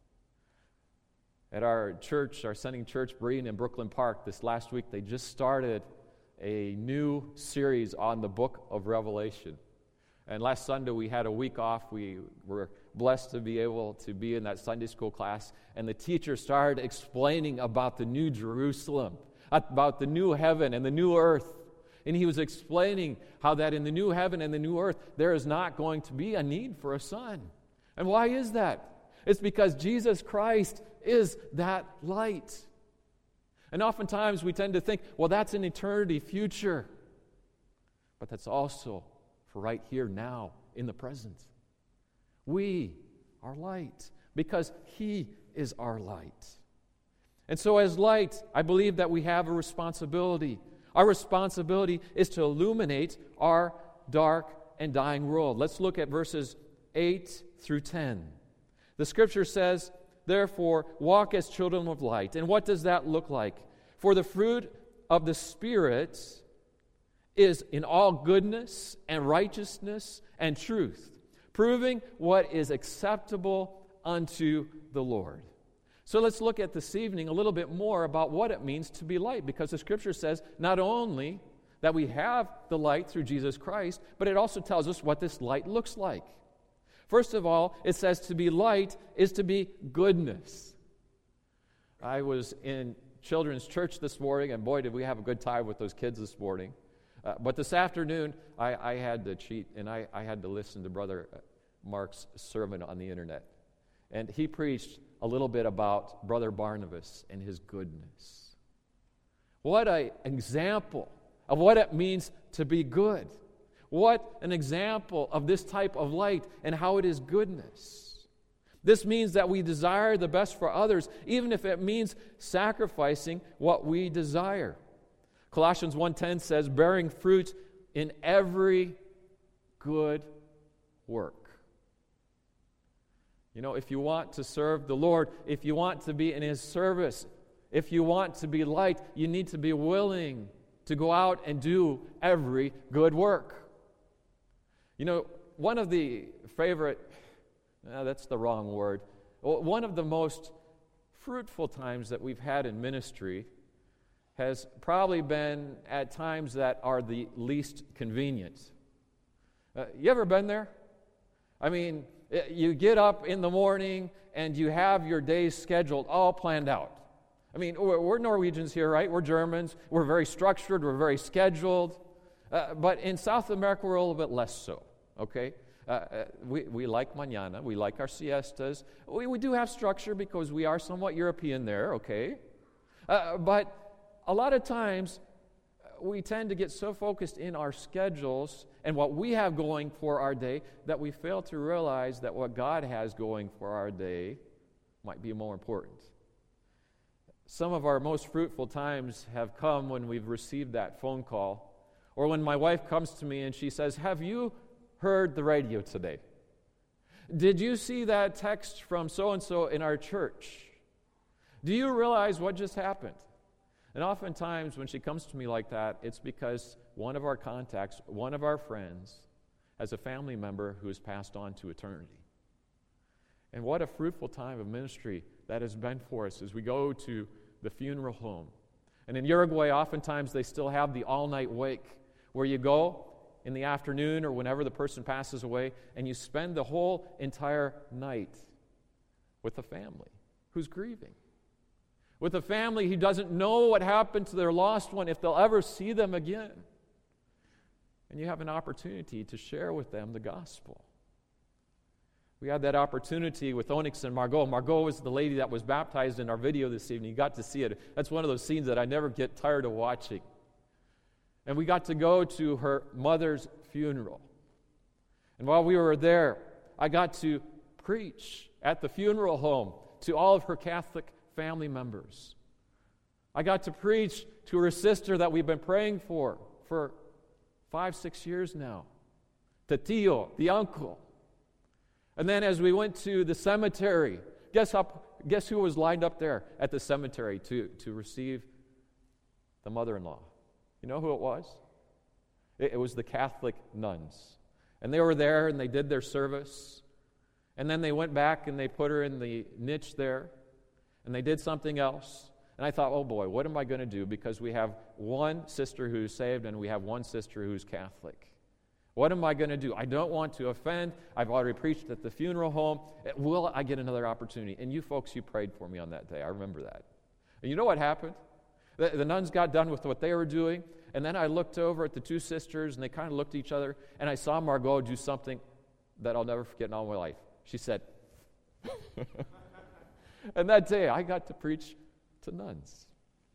At our church, our sending church, Berean in Brooklyn Park, this last week, they just started a new series on the book of Revelation. And last Sunday, we had a week off. We were blessed to be able to be in that Sunday school class. And the teacher started explaining about the new Jerusalem, about the new heaven and the new earth. And he was explaining how that in the new heaven and the new earth, there is not going to be a need for a sun. And why is that? It's because Jesus Christ is that light. And oftentimes we tend to think, well, that's an eternity future. But that's also for right here, now, in the present. We are light because He is our light. And so as light, I believe that we have a responsibility. Our responsibility is to illuminate our dark and dying world. Let's look at verses 8 through 10. The Scripture says, therefore, walk as children of light. And what does that look like? For the fruit of the Spirit is in all goodness and righteousness and truth, proving what is acceptable unto the Lord. So let's look at this evening a little bit more about what it means to be light, because the Scripture says not only that we have the light through Jesus Christ, but it also tells us what this light looks like. First of all, it says to be light is to be goodness. I was in children's church this morning, and boy, did we have a good time with those kids this morning. But this afternoon, I had to cheat, and I had to listen to Brother Mark's sermon on the internet. And he preached a little bit about Brother Barnabas and his goodness. What an example of what it means to be good. What an example of this type of light and how it is goodness. This means that we desire the best for others, even if it means sacrificing what we desire. Colossians 1:10 says, bearing fruit in every good work. You know, if you want to serve the Lord, if you want to be in His service, if you want to be light, you need to be willing to go out and do every good work. You know, one of the favorite, that's the wrong word, one of the most fruitful times that we've had in ministry has probably been at times that are the least convenient. You ever been there? I mean, you get up in the morning and you have your days scheduled, all planned out. I mean, we're Norwegians here, right? We're Germans. We're very structured. We're very scheduled. But in South America, we're a little bit less so, okay? We like mañana. We like our siestas. We do have structure because we are somewhat European there, okay? But a lot of times, we tend to get so focused in our schedules and what we have going for our day that we fail to realize that what God has going for our day might be more important. Some of our most fruitful times have come when we've received that phone call, or when my wife comes to me and she says, have you heard the radio today? Did you see that text from so-and-so in our church? Do you realize what just happened? And oftentimes when she comes to me like that, it's because one of our contacts, one of our friends, has a family member who has passed on to eternity. And what a fruitful time of ministry that has been for us as we go to the funeral home. And in Uruguay, oftentimes they still have the all-night wake, where you go in the afternoon or whenever the person passes away, and you spend the whole entire night with the family who's grieving. With a family who doesn't know what happened to their lost one, if they'll ever see them again. And you have an opportunity to share with them the gospel. We had that opportunity with Onyx and Margot. Margot was the lady that was baptized in our video this evening. You got to see it. That's one of those scenes that I never get tired of watching. And we got to go to her mother's funeral. And while we were there, I got to preach at the funeral home to all of her Catholic family members. I got to preach to her sister that we've been praying for 5-6 years now, to Tio, the uncle. And then as we went to the cemetery, guess who was lined up there at the cemetery to receive the mother-in-law? You know who it was? It was the Catholic nuns. And they were there and they did their service. And then they went back and they put her in the niche there. And they did something else. And I thought, oh boy, what am I going to do? Because we have one sister who's saved and we have one sister who's Catholic. What am I going to do? I don't want to offend. I've already preached at the funeral home. Will I get another opportunity? And you folks, you prayed for me on that day. I remember that. And you know what happened? The nuns got done with what they were doing. And then I looked over at the two sisters and they kind of looked at each other. And I saw Margot do something that I'll never forget in all my life. She said, and that day, I got to preach to nuns.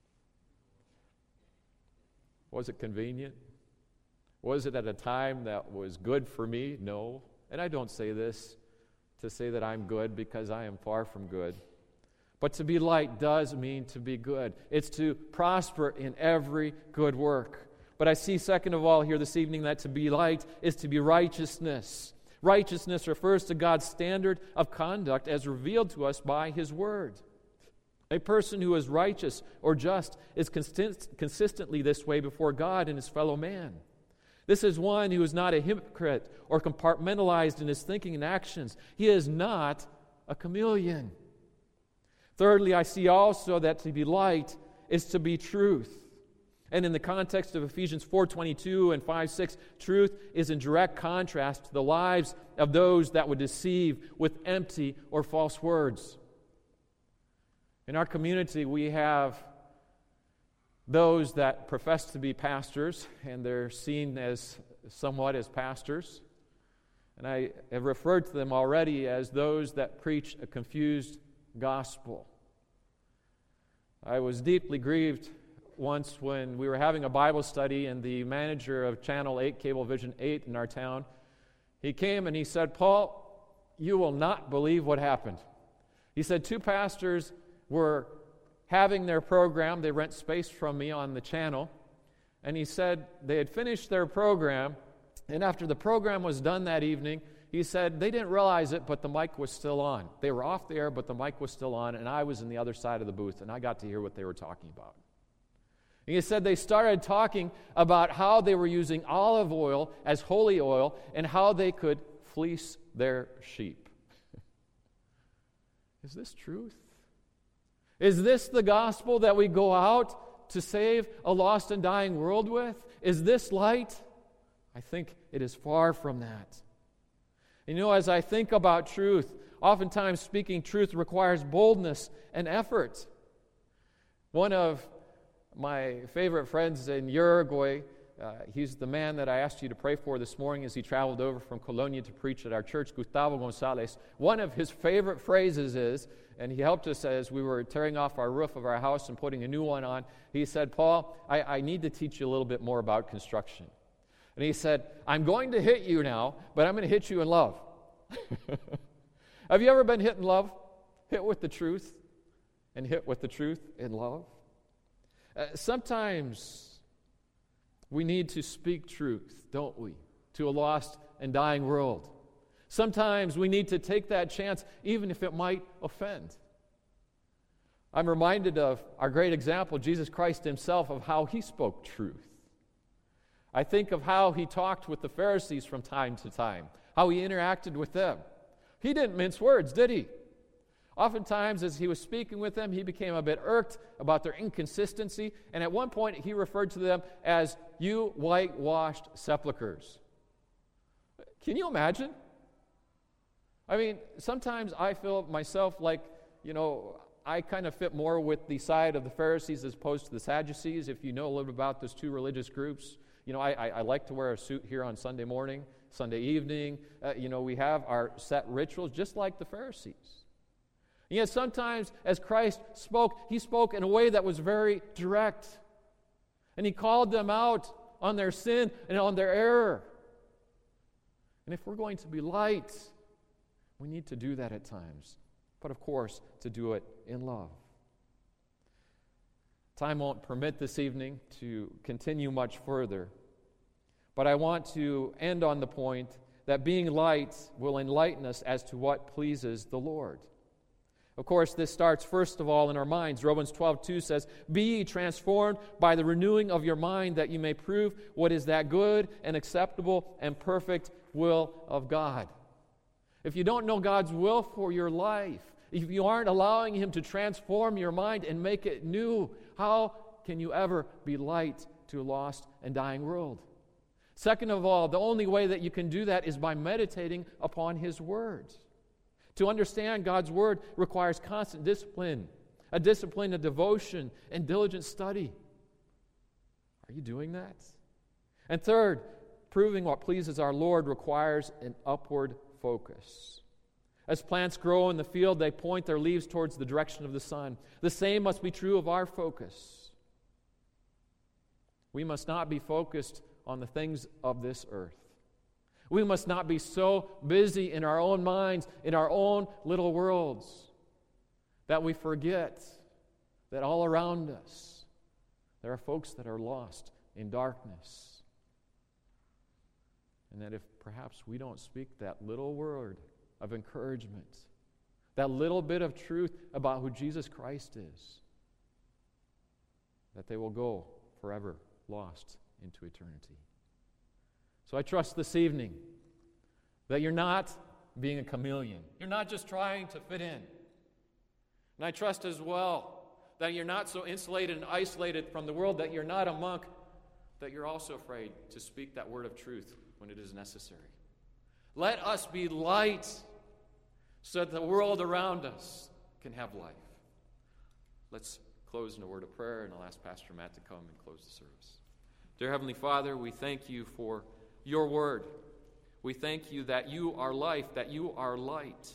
Was it convenient? Was it at a time that was good for me? No. And I don't say this to say that I'm good, because I am far from good. But to be light does mean to be good. It's to prosper in every good work. But I see, second of all, here this evening, that to be light is to be righteousness. Righteousness refers to God's standard of conduct as revealed to us by His Word. A person who is righteous or just is consistently this way before God and his fellow man. This is one who is not a hypocrite or compartmentalized in his thinking and actions. He is not a chameleon. Thirdly, I see also that to be light is to be truth. And in the context of Ephesians 4:22 and 5:6, truth is in direct contrast to the lives of those that would deceive with empty or false words. In our community, we have those that profess to be pastors, and they're seen as somewhat as pastors. And I have referred to them already as those that preach a confused gospel. I was deeply grieved once when we were having a Bible study, and the manager of Channel 8, Cablevision 8 in our town, he came and he said, "Paul, you will not believe what happened." He said 2 pastors were having their program. They rent space from me on the channel. And he said they had finished their program, and after the program was done that evening, he said they didn't realize it, but the mic was still on. They were off the air, but the mic was still on, and I was in the other side of the booth, and I got to hear what they were talking about. And he said they started talking about how they were using olive oil as holy oil and how they could fleece their sheep. Is this truth? Is this the gospel that we go out to save a lost and dying world with? Is this light? I think it is far from that. And you know, as I think about truth, oftentimes speaking truth requires boldness and effort. One of my favorite friends in Uruguay, he's the man that I asked you to pray for this morning as he traveled over from Colonia to preach at our church, Gustavo Gonzalez. One of his favorite phrases is, and he helped us as we were tearing off our roof of our house and putting a new one on, he said, "Paul, I need to teach you a little bit more about construction." And he said, "I'm going to hit you now, but I'm going to hit you in love." Have you ever been hit in love? Hit with the truth, and hit with the truth in love? Sometimes we need to speak truth, don't we, to a lost and dying world. Sometimes we need to take that chance, even if it might offend. I'm reminded of our great example, Jesus Christ himself, of how he spoke truth. I think of how he talked with the Pharisees from time to time, how he interacted with them. He didn't mince words, did he? Oftentimes, as he was speaking with them, he became a bit irked about their inconsistency, and at one point he referred to them as "you whitewashed sepulchres." Can you imagine? I mean, sometimes I feel myself like, I kind of fit more with the side of the Pharisees as opposed to the Sadducees. If you know a little bit about those two religious groups, I like to wear a suit here on Sunday morning, Sunday evening. We have our set rituals just like the Pharisees. And yet sometimes as Christ spoke, he spoke in a way that was very direct. And he called them out on their sin and on their error. And if we're going to be light, we need to do that at times. But of course, to do it in love. Time won't permit this evening to continue much further. But I want to end on the point that being light will enlighten us as to what pleases the Lord. Of course, this starts first of all in our minds. Romans 12:2 says, "Be ye transformed by the renewing of your mind, that you may prove what is that good and acceptable and perfect will of God." If you don't know God's will for your life, if you aren't allowing him to transform your mind and make it new, how can you ever be light to a lost and dying world? Second of all, the only way that you can do that is by meditating upon his word. To understand God's word requires constant discipline, a discipline of devotion and diligent study. Are you doing that? And third, proving what pleases our Lord requires an upward focus. As plants grow in the field, they point their leaves towards the direction of the sun. The same must be true of our focus. We must not be focused on the things of this earth. We must not be so busy in our own minds, in our own little worlds, that we forget that all around us there are folks that are lost in darkness. And that if perhaps we don't speak that little word of encouragement, that little bit of truth about who Jesus Christ is, that they will go forever lost into eternity. So I trust this evening that you're not being a chameleon. You're not just trying to fit in. And I trust as well that you're not so insulated and isolated from the world, that you're not a monk, that you're also afraid to speak that word of truth when it is necessary. Let us be light so that the world around us can have life. Let's close in a word of prayer, and I'll ask Pastor Matt to come and close the service. Dear Heavenly Father, we thank you for your word. We thank you that you are life, that you are light.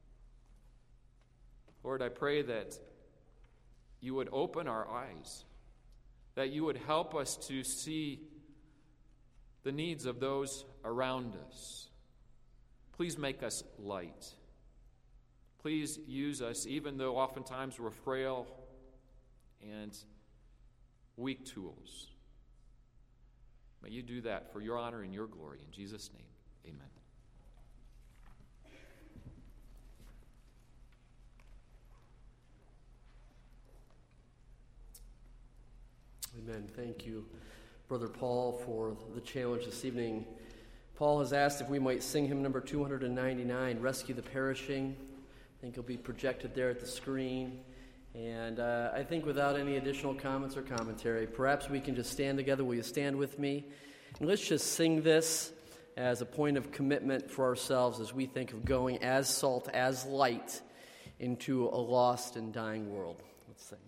Lord, I pray that you would open our eyes, that you would help us to see the needs of those around us. Please make us light. Please use us, even though oftentimes we're frail and weak tools. May you do that for your honor and your glory. In Jesus' name, amen. Amen. Thank you, Brother Paul, for the challenge this evening. Paul has asked if we might sing hymn number 299, Rescue the Perishing. I think it'll be projected there at the screen. And I think without any additional comments or commentary, perhaps we can just stand together. Will you stand with me? And let's just sing this as a point of commitment for ourselves as we think of going as salt, as light into a lost and dying world. Let's sing.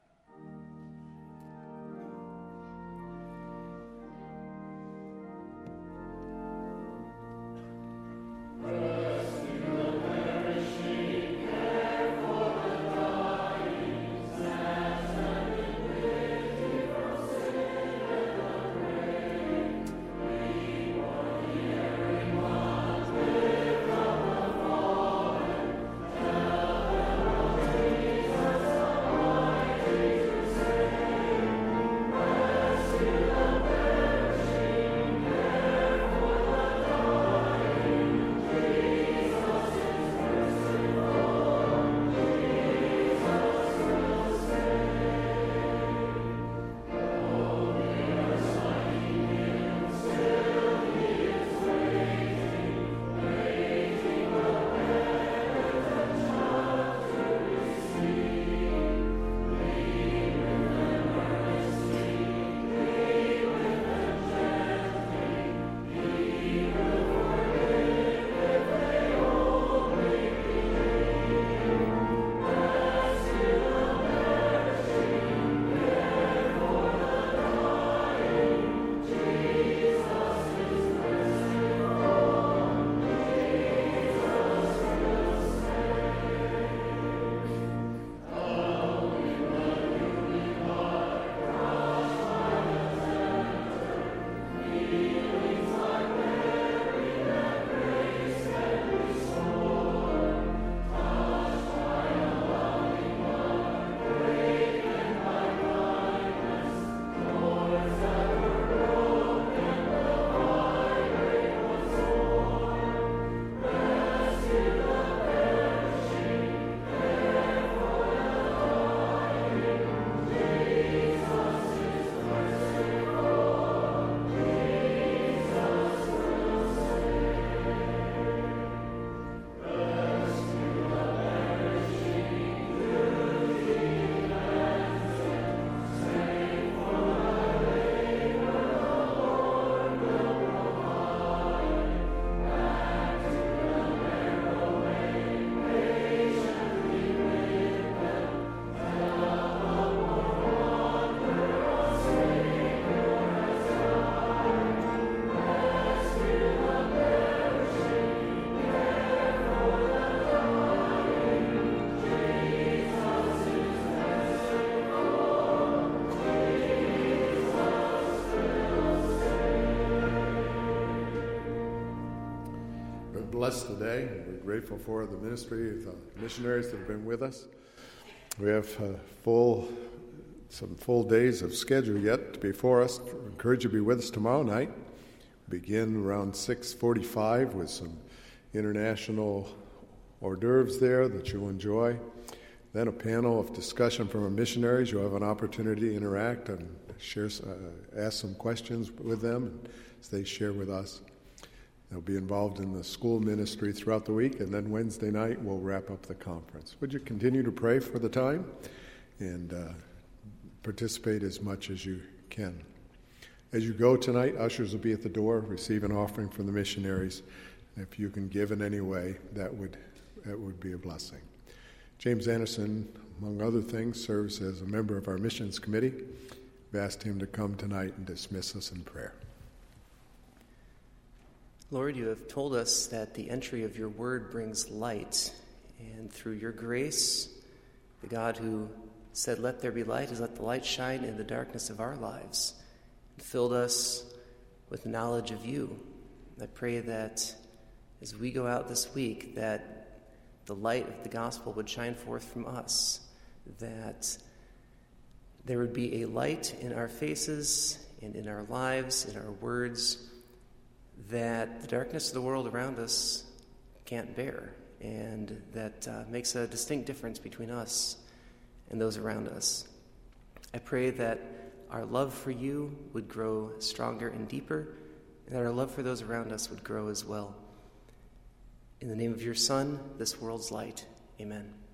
Blessed today. We're grateful for the ministry of the missionaries that have been with us. We have some full days of schedule yet before us. I encourage you to be with us tomorrow night. Begin around 6:45 with some international hors d'oeuvres there that you'll enjoy. Then a panel of discussion from our missionaries. You'll have an opportunity to interact and share, ask some questions with them as they share with us. They'll be involved in the school ministry throughout the week, and then Wednesday night we'll wrap up the conference. Would you continue to pray for the time and participate as much as you can? As you go tonight, ushers will be at the door, receive an offering from the missionaries. If you can give in any way, that would be a blessing. James Anderson, among other things, serves as a member of our missions committee. We've asked him to come tonight and dismiss us in prayer. Lord, you have told us that the entry of your word brings light, and through your grace, the God who said, "Let there be light," has let the light shine in the darkness of our lives and filled us with knowledge of you. I pray that as we go out this week, that the light of the gospel would shine forth from us, that there would be a light in our faces and in our lives, in our words, that the darkness of the world around us can't bear, and that makes a distinct difference between us and those around us. I pray that our love for you would grow stronger and deeper, and that our love for those around us would grow as well. In the name of your Son, this world's light, amen.